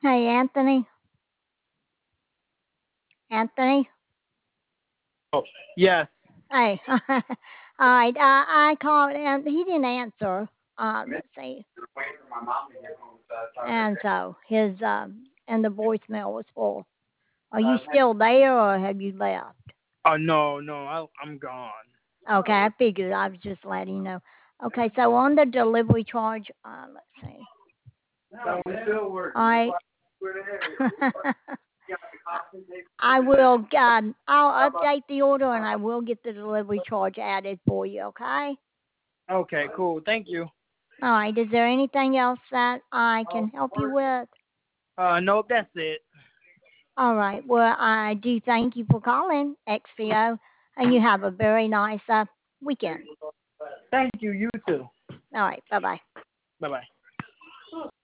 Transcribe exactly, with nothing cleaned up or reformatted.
Hey, Anthony. Anthony. Oh, yes. Hey. All right. I I called and he didn't answer. Uh, let's see. And so his um and the voicemail was full. Are you still there or have you left? Oh no, no, I, I'm gone. Okay, I figured I was just letting you know. Okay, so on the delivery charge, uh, let's see. All right. I will. Um, I'll update the order and I will get the delivery charge added for you. Okay. Okay, cool. Thank you. All right. Is there anything else that I can help you with? Uh, nope, that's it. All right. Well, I do thank you for calling X P O, and you have a very nice uh, weekend. Thank you. You too. All right. Bye bye. Bye bye.